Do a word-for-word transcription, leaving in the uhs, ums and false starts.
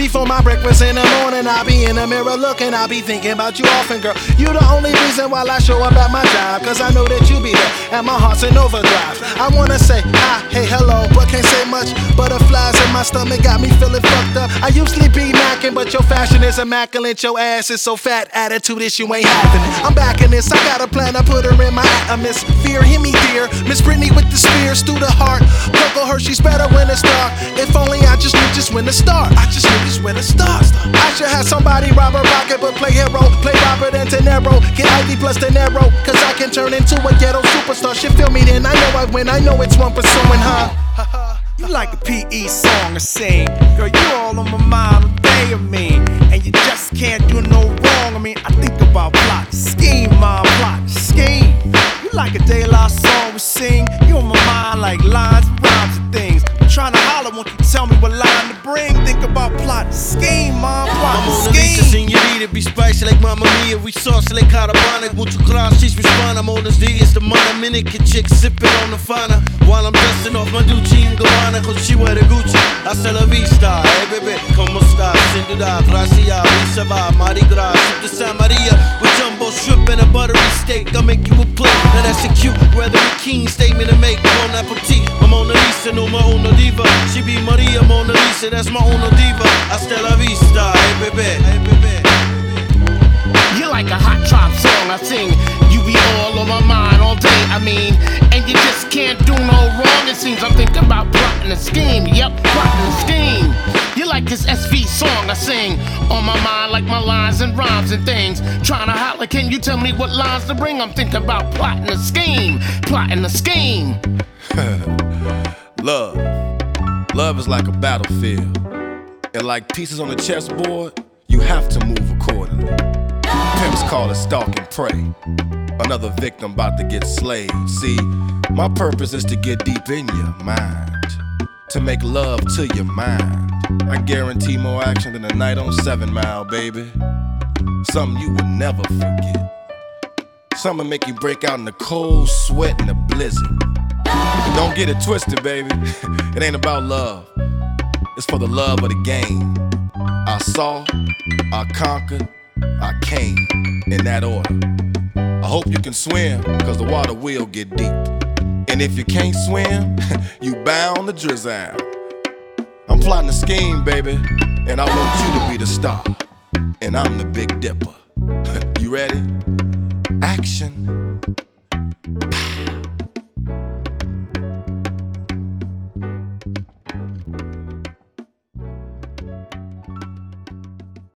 Before my breakfast in the morning, I'll be in the mirror looking, I'll be thinking about you often, girl. You the only reason why I show up at my job, cause I know that you be there, and my heart's in overdrive. I wanna say hi, hey, hello, but can't say much. Butterflies in my stomach got me feeling fucked up. I usually be macking, but your fashion is immaculate. Your ass is so fat, attitude is you ain't having it. I'm back in this, I got a plan to put her in my atmosphere. Hear me, dear, Miss Britney with the spears through the heart. Coco Hershey's better when it's dark. If only I just knew just when to start. I just knew just when to start. I should have somebody rob a rocket, but play hero, play Robert and De Niro. Get Ivy plus De Niro, cause I can turn into a ghetto superstar. Shit, feel me, then I know I win. I know it's one pursuing her. You like a P E song to sing. Girl, you all on my mind all day of me. And you just can't do no wrong. I mean, I think about plot, scheme, mom, plot, scheme. You like a De La song we sing. You on my mind like lines, rhymes, and things. I'm trying to holler, won't you tell me what line to bring? Think about plot, scheme, mom, plot, scheme. Señorita, be spicy like Mamma Mia. We saucy like carbonic. Mucho gracias, respond. I'm on this D. It's the Dominican chick sipping on the Fana. While I'm dusting off my Gucci and Gabbana, cause she wear the Gucci. Hasta la vista, hey baby, como está? Sin duda, gracias, visa va, Mardi Gras, sip the San Maria with jumbo shrimp and a buttery steak. I'll make you a plate. Now that's a cute, rather a keen statement to make. Bon appetit, my Mona Lisa, no my own diva. She be Maria Mona Lisa, that's my own diva. Hasta la vista, hey baby, hey baby. You're like a hot trap song I sing. You be all on my mind all day, I mean. And you just can't do no wrong, it seems. I'm thinking about plotting a scheme, yep, plotting a scheme. You're like this S V song I sing. On my mind like my lines and rhymes and things. Trying to holler, can you tell me what lines to bring? I'm thinking about plotting a scheme, plotting a scheme. Love. Love is like a battlefield. And like pieces on a chessboard, you have to move accordingly. Pimps call it stalk and prey. Another victim about to get slayed. See, my purpose is to get deep in your mind, to make love to your mind. I guarantee more action than a night on Seven Mile, baby. Something you would never forget. Something make you break out in the cold sweat and the blizzard. Don't get it twisted, baby. It ain't about love. It's for the love of the game. I saw, I conquered, I came, in that order. I hope you can swim, cause the water will get deep. And if you can't swim, you bound to drizzle. I'm plotting a scheme, baby, and I want you to be the star. And I'm the Big Dipper. You ready? Action.